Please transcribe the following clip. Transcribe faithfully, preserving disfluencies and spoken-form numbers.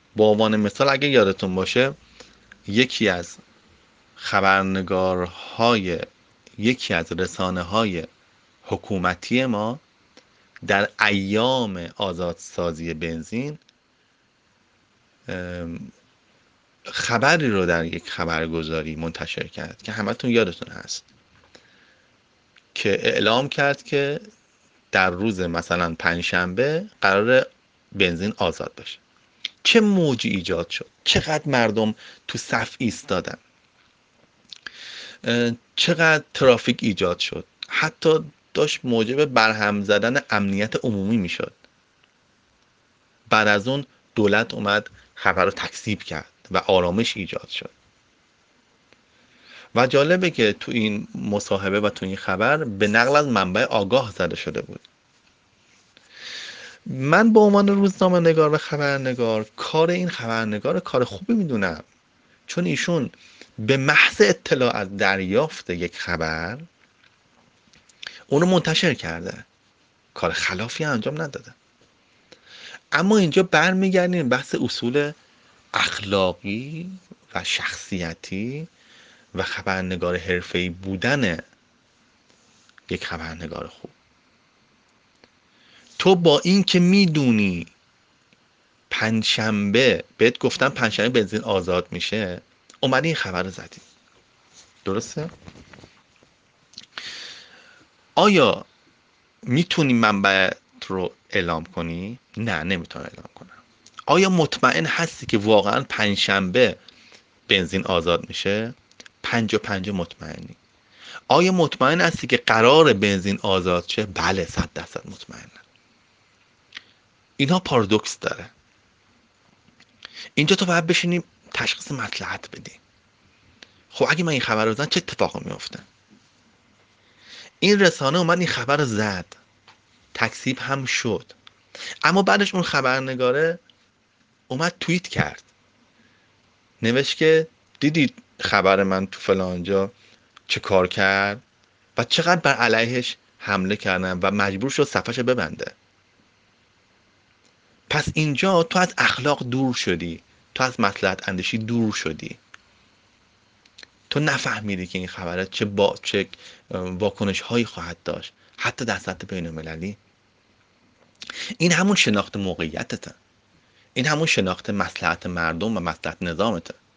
به عنوان مثال اگه یادتون باشه، یکی از خبرنگارهای یکی از رسانه‌های حکومتی ما در ایام آزادسازی بنزین خبری رو در یک خبرگزاری منتشر کرد که همتون یادتون هست که اعلام کرد که در روز مثلا پنجشنبه قرار بنزین آزاد بشه. چه موجی ایجاد شد، چقدر مردم تو صف ایستادن، چقدر ترافیک ایجاد شد، حتی داشت موجب برهم زدن امنیت عمومی میشد. بعد از اون دولت اومد خبر رو تکذیب کرد و آرامش ایجاد شد. و جالبه که تو این مصاحبه و تو این خبر به نقل از منبع آگاه زده شده بود. من به عنوان روزنامه نگار و خبرنگار کار این خبرنگار کار خوبی میدونم، چون ایشون به محض اطلاع از دریافت یک خبر اونو منتشر کرده، کار خلافی انجام نداده. اما اینجا برمیگردیم بحث اصول اخلاقی و شخصیتی و خبرنگار حرفه‌ای بودن یک خبرنگار خوب. تو با این که میدونی پنجشنبه بهت گفتم پنجشنبه بنزین آزاد میشه، اومدی این خبر رو زدی، درسته؟ آیا میتونی منبع رو اعلام کنی؟ نه، نمیتونم اعلام کنم. آیا مطمئن هستی که واقعا پنجشنبه بنزین آزاد میشه؟ پنج و پنج مطمئنی. آیا مطمئن هستی که قرار بنزین آزاد شه؟ بله، صد درصد مطمئنم. اینها پارادوکس داره. اینجا تو باید بشینی تشخیص مصلحت بدی. خب اگه من این خبر رو زدم چه اتفاقی میفته؟ این رسانه اومد این خبر رو زد، تکذیب هم شد، اما بعدش اون خبرنگاره اومد توییت کرد، نوشت که دیدید خبر من تو فلانجا چه کار کرد و چقدر بر علیهش حمله کردن و مجبور شد صفحش ببنده. پس اینجا تو از اخلاق دور شدی، تو از مصلحت اندیشی دور شدی، تو نفهمیدی که این خبره چه با چه واکنش هایی خواهد داشت، حتی در سطح بین المللی. این همون شناخت موقعیتته، این همون شناخت مصلحت مردم و مصلحت نظامته.